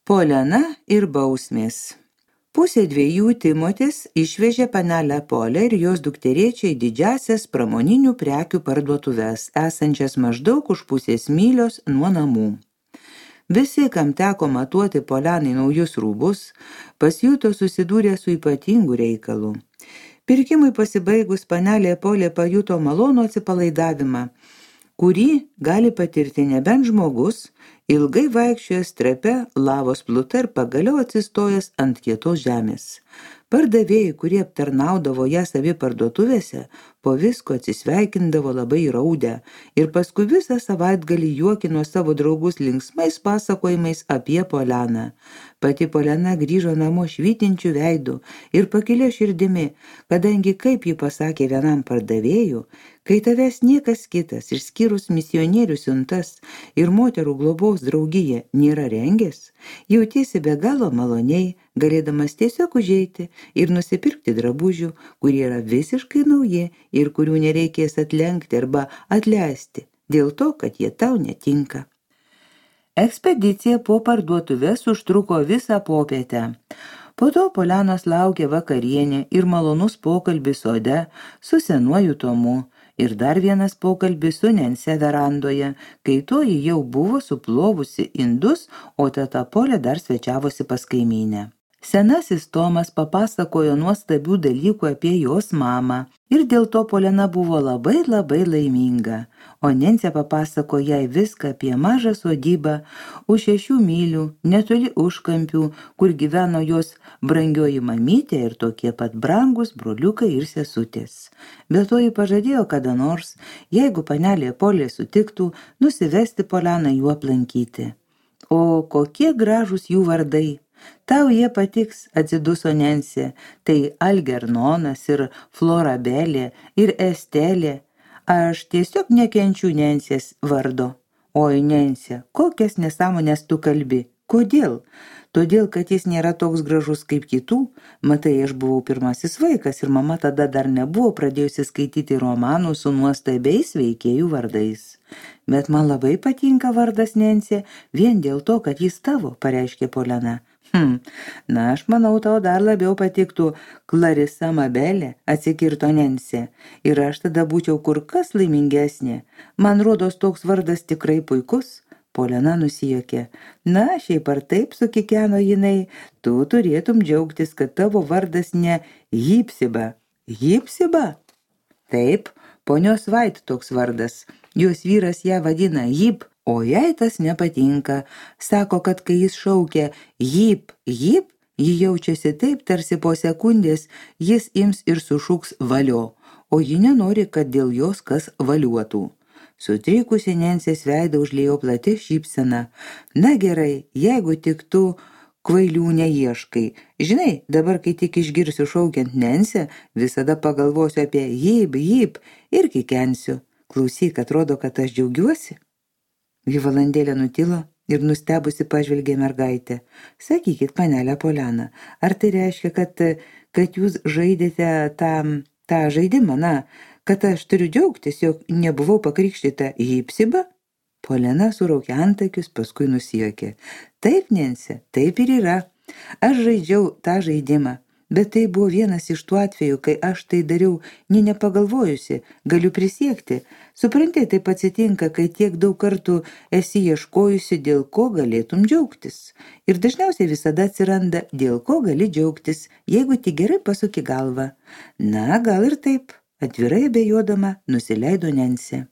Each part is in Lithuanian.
Polena ir bausmės. 1:30 Timotis išvežė panelę Polę ir jos dukterėčią į didžiasias pramoninių prekių parduotuves, esančias maždaug už 0,5 mylios nuo namų. Visi, kam teko matuoti Polenai naujus rūbus, pasijuto susidūrę su ypatingu reikalu. Pirkimui pasibaigus panelė Polė pajuto malonų atsipalaidavimą, kurį gali patirti nebent žmogus, ilgai vaikščiojęs trape lavos pluta ir pagaliau atsistojęs ant kietos žemės. Pardavėjai, kurie aptarnaudavo ją savi parduotuvėse, po visko atsisveikindavo labai raudę ir paskui visą savaitgalį juokino savo draugus linksmais pasakojimais apie Poleną. Pati Polena grįžo namo švytinčių veidų ir pakilė širdimi, kadangi, kaip ji pasakė vienam pardavėjų, kai tavęs niekas kitas, išskyrus misionierių siuntas ir moterų globos draugiją, nėra rengęs, jautiesi be galo maloniai, galėdamas tiesiog užeiti ir nusipirkti drabužių, kurie yra visiškai nauji ir kurių nereikės atlenkti arba atleisti, dėl to, kad jie tau netinka. Ekspedicija po parduotuves užtruko visą popietę. Po to Polenos laukė vakarienė ir malonus pokalbis sode su senuoju Tomu ir dar vienas pokalbis su Nense verandoje, kai toji jau buvo suplovusi indus, o teta Polė dar svečiavosi pas kaimynę. Senasis Tomas papasakojo nuostabių dalykų apie jos mamą ir dėl to Polena buvo labai laiminga, o Nensė papasako jai viską apie mažą sodybą už 6 mylių, netoli Užkampių, kur gyveno jos brangioji mamytė ir tokie pat brangus broliukai ir sesutės. Be to ji pažadėjo kada nors, jeigu panelė Polė sutiktų, nusivesti Poleną jų aplankyti. O kokie gražūs jų vardai! Tau jie patiks, atsiduso Nensė, tai Algernonas ir Florabelė ir Estelė. Aš tiesiog nekenčiu Nensės vardo. Oi, Nensė, kokias nesąmonės tu kalbi? Kodėl? Todėl, kad jis nėra toks gražus kaip kitų. Matai, aš buvau pirmasis vaikas ir mama tada dar nebuvo pradėjusi skaityti romanų su nuostabiais veikėjų vardais. Bet man labai patinka vardas Nensė, vien dėl to, kad jis tavo, pareiškė Polena. Na, aš manau, tau dar labiau patiktų Clarissa Mabelė, atsikirto Nensė, ir aš tada būčiau kur kas laimingesnė. Man rodos toks vardas tikrai puikus. Polena nusijuokė. Na, šiaip ar taip, sukikeno jinai, tu turėtum džiaugtis, kad tavo vardas ne Hipsiba. Hipsiba? Taip, ponios Vait toks vardas. Jos vyras ją vadina Hip. O jai tas nepatinka. Sako, kad kai jis šaukia Hip, Hip, ji jaučiasi taip, tarsi po sekundės jis ims ir sušuks valio, o ji nenori, kad dėl jos kas valiuotų. Sutrikusi Nensės veidą užliejo plati šypsena. Na gerai, jeigu tik tu kvailių neieškai. Žinai, dabar kai tik išgirsiu šaukiant Nensę, visada pagalvosiu apie Hip, Hip ir kikensiu. Klausyk, atrodo, kad aš džiaugiuosi. Ji valandėlę nutilo ir nustebusi pažvelgė mergaitę. Sakykit, panelė Polena, ar tai reiškia, kad jūs žaidėte tą žaidimą, kad aš turiu džiaugtis, jog nebuvau pakrikštyta Hipsiba? Polena suraukė antakius, paskui nusijuokė. Taip, Nensė, taip ir yra. Aš žaidžiau tą žaidimą. Bet tai buvo vienas iš tų atvejų, kai aš tai dariau nepagalvojusi, galiu prisiekti. Supranti, taip atsitinka, kai tiek daug kartų esi ieškojusi, dėl ko galėtum džiaugtis. Ir dažniausiai visada atsiranda, dėl ko gali džiaugtis, jeigu tik gerai pasuki galvą. Na, gal ir taip, atvirai abejodama nusileido Nensė.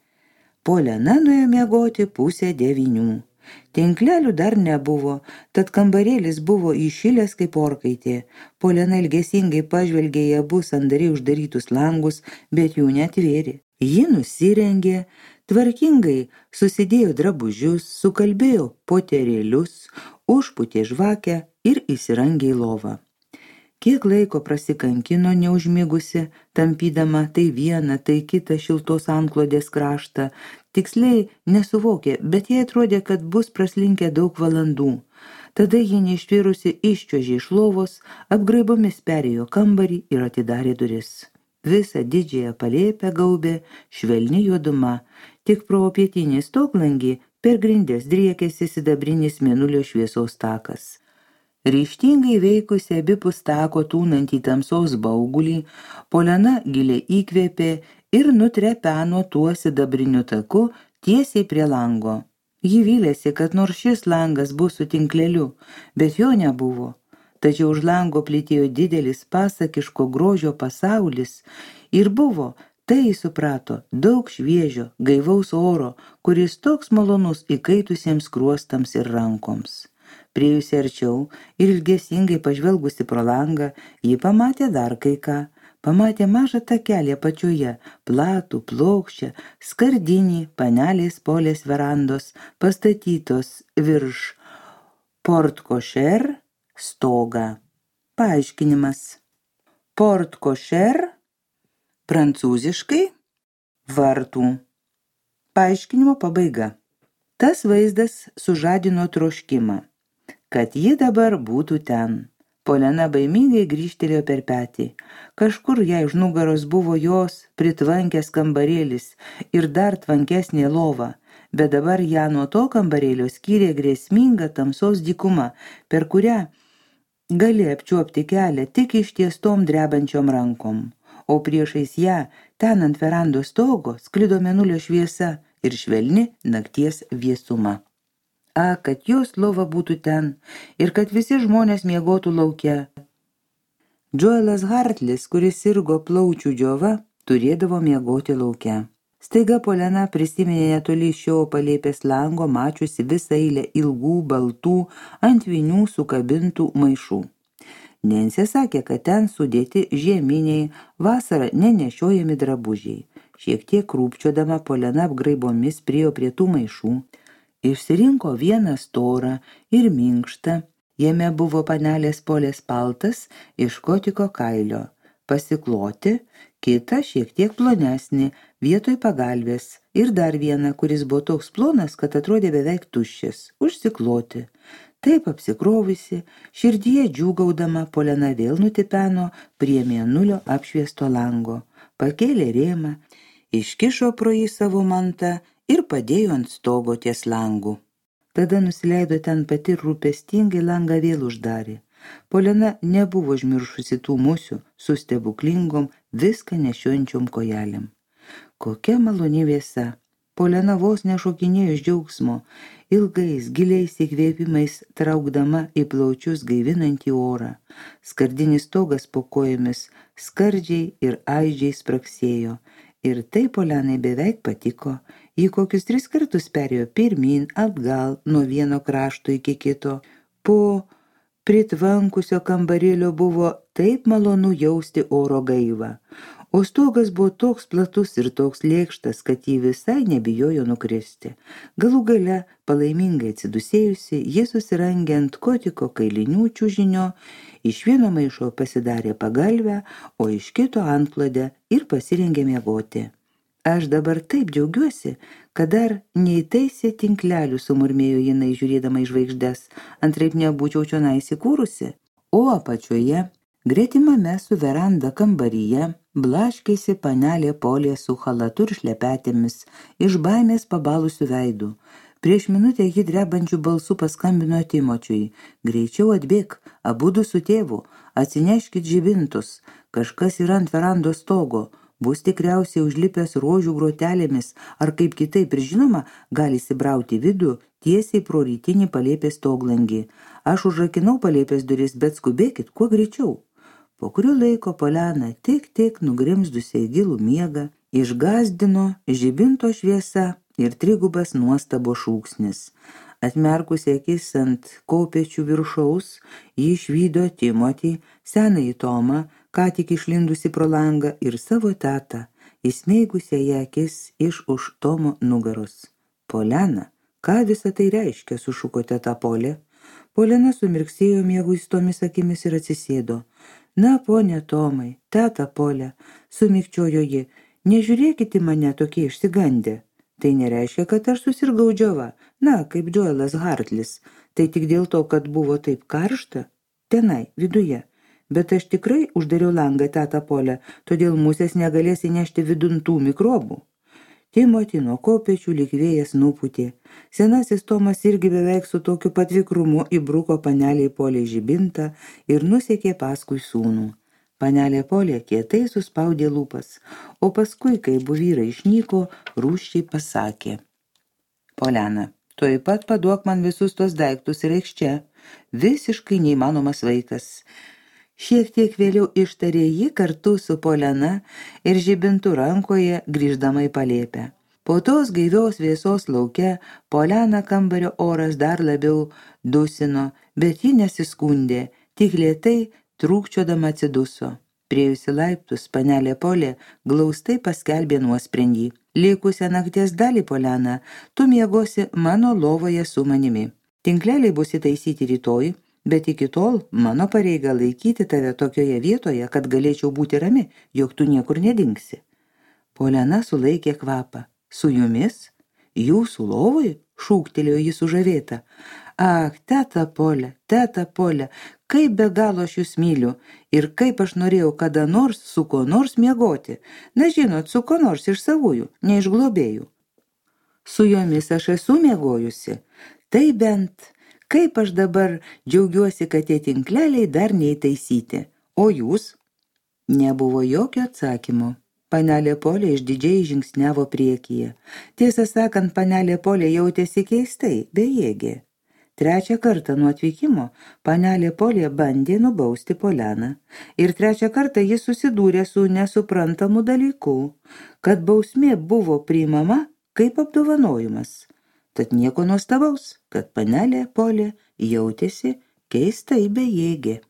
Polena nuėjo miegoti 8:30. Tinklelių dar nebuvo, tad kambarėlis buvo įšilęs kaip orkaitė. Polena ilgesingai pažvelgė į abu sandariai uždarytus langus, bet jų neatvėrė. Ji nusirengė, tvarkingai susidėjo drabužius, sukalbėjo poterėlius, užpūtė žvakę ir įsirangė į lovą. Kiek laiko prasikankino neužmigusi, tampydama tai vieną, tai kitą šiltos antklodės kraštą. Tiksliai nesuvokė, bet jai atrodė, kad bus praslinkę daug valandų. Tada ji neištvirusi iščiuožė iš lovos, apgraibomis perėjo kambarį ir atidarė duris. Visą didžiąją palėpę gaubė švelni juoduma, tik pro pietinį stoklangį Per grindės driekėsi sidabrinis mėnulio šviesos takas. Ryžtingai veikusi abipus tako tūnantį tamsos baugulį, Polena giliai įkvėpė ir nutrepeno tuo sidabriniu taku tiesiai prie lango. Ji vylėsi, kad nors šis langas bus su tinkleliu, bet jo nebuvo. Tačiau už lango plytėjo didelis pasakiško grožio pasaulis ir buvo, tai suprato, daug šviežio, gaivaus oro, kuris toks malonus įkaitusiems kruostams ir rankoms. Priėjusi arčiau ir ilgesingai pažvelgusi pro langą, ji pamatė dar kai ką. Pamatė mažą takelį apačioje, platų, plokščią, skardinį panelės Polės verandos, pastatytos virš porte-cochere stogą. Paaiškinimas. Porte-cochere prancūziškai vartų. Paaiškinimo pabaiga. Tas vaizdas sužadino troškimą, kad ji dabar būtų ten. Polena baimingai grįžtelėjo per petį. Kažkur jai už nugaros buvo jos pritvankęs kambarėlis ir dar tvankesnė lova, bet dabar ją nuo to kambarėlio skyrė grėsminga tamsos dykuma, per kurią gali apčiuopti kelią tik ištiestom drebančiom rankom. O priešais ją, ten ant verandos stogo, sklido mėnulio šviesa ir švelni nakties vėsuma. Kad jos lova būtų ten ir kad visi žmonės miegotų lauke. Joelas Hartlis, kuris sirgo plaučių džiova, turėdavo miegoti lauke. Staiga Polena prisiminė netoli šio palėpės lango mačiusi visą eilę ilgų, baltų, ant vinių sukabintų maišų. Nensė sakė, kad ten sudėti žieminiai, vasarą nenešiojami drabužiai. Šiek tiek krūpčiodama Polena apgraibomis priėjo prie tų maišų. Išsirinko vieną storą ir minkštą, jame buvo panelės Polės paltas iš kotiko kailio, pasikloti, kitą šiek tiek plonesnį, vietoj pagalvės, ir dar vieną, kuris buvo toks plonas, kad atrodė beveik tuščias, užsikloti. Taip apsikrovusi, širdyje džiūgaudama, Polena vėl nutipeno prie mėnulio apšviesto lango, pakėlė rėmą, iškišo pro jį savo mantą ir padėjo ant stogo ties langų. Tada nusileido ten pati ir rūpestingai langą vėl uždarė. Polena nebuvo užmiršusi tų musių su stebuklingom viską nešiojančiom kojelėm. Kokia maloni vėsa! Polena vos nešokinėjo iš džiaugsmo, ilgais, giliais įkvėpimais traukdama į plaučius gaivinantį orą. Skardinis stogas po kojomis skardžiai ir aidžiai spragsėjo. Ir tai Polenai beveik patiko. Ji kokius 3 kartus perėjo pirmyn, atgal, nuo vieno krašto iki kito. Po pritvankusio kambarėlio buvo taip malonu jausti oro gaivą. O stogas buvo toks platus ir toks lėkštas, kad ji visai nebijojo nukristi. Galų gale, palaimingai atsidusėjusi, ji susirangė ant kotiko kailinių čiužinio, iš vieno maišo pasidarė pagalvę, o iš kito antklodę ir pasirengė miegoti. Aš dabar taip džiaugiuosi, kad dar neįtaisė tinklelių, sumurmėjo jinai žiūrėdama į žvaigždes, antraip nebūčiau čionai įsikūrusi. O apačioje, gretimame su veranda kambaryje, blaškėsi panelė Polė su chalatu ir šlepetėmis, iš baimės pabalusių veidų. Prieš minutę ji drebančių balsų paskambino Timočiui. Greičiau atbėk, abudu su tėvu, atsineškit žibintus, kažkas yra ant verandos stogo. Bus tikriausiai užlipęs rožių grotelėmis, ar kaip kitaip ir žinoma, gali įsibrauti vidų tiesiai pro rytinį palėpės stoglangį. Aš užrakinau palėpės duris, bet skubėkit kuo greičiau. Po kurio laiko Polena tik nugrimzdusiai gilų miegą, išgąsdino žibinto šviesa ir trigubas nuostabo šūksnis. Atmerkusi akis ant kopėčių viršaus, ji išvydo Timotį, senąjį Tomą, ką tik išlindusi pro langą, ir savo tetą, įsmeigusią ją akis iš už Tomo nugaros. Polena, ką visa tai reiškia, sušuko teta Polė. Polena sumirksėjo mieguistomis akimis ir atsisėdo. Na, ponė Tomai, teta Polė, sumikčiojo ji, nežiūrėkite mane tokie išsigandę. Tai nereiškia, kad aš susirgau džiova, na, kaip Joelas Hartlis, tai tik dėl to, kad buvo taip karšta, tenai, viduje. Bet aš tikrai uždariau langą, teta Polė, todėl musės negalės įnešti vidun tų mikrobų. Timotį nuo kopėčių lyg vėjas nupūtė. Senasis Tomas irgi beveik su tokiu pat vikrumu įbruko panelei Polei žibintą ir nusekė paskui sūnų. Panelė Polė kietai suspaudė lūpas, o paskui, kai abu vyrai išnyko, rūsčiai pasakė: Poliana, tuoj pat paduok man visus tos daiktus ir eikš čia. Visiškai neįmanomas vaikas. Šiek tiek vėliau ištarė ji kartu su Poliana ir žibintu rankoje grįždama į palėpę. Po tos gaivios vėsos lauke Polianą kambario oras dar labiau dusino, bet ji nesiskundė, tik lėtai trūkčiodama atsiduso. Priėjusi laiptus, panelė Polė glaustai paskelbė nuosprendį. Likusią nakties dalį, Poliana, tu miegosi mano lovoje su manimi. Tinkleliai bus įtaisyti rytoj, bet iki tol mano pareiga laikyti tave tokioje vietoje, kad galėčiau būti rami, jog tu niekur nedingsi. Poliana sulaikė kvapą. Su jumis? Jūsų lovoj? Šūktelėjo jis sužavėta. Ak, teta Polė, kaip be galo aš jūs myliu ir kaip aš norėjau kada nors su ko nors miegoti. Na žinot, su ko nors iš savųjų, ne iš globėjų. Su jomis aš esu miegojusi. Tai bent, kaip aš dabar džiaugiuosi, kad tie tinkleliai dar neįtaisyti. O jūs? Nebuvo jokio atsakymo. Panelė Polė išdidžiai žingsniavo priekyje. Tiesą sakant, panelė Polė jautėsi keistai, bejėgė. Trečią kartą nuo atvykimo panelė Polė bandė nubausti Polianą. Ir trečią kartą jis susidūrė su nesuprantamu dalyku, kad bausmė buvo priimama kaip apdovanojimas. Tad nieko nuostabaus, kad panelė Polė jautėsi keistai bejėgė.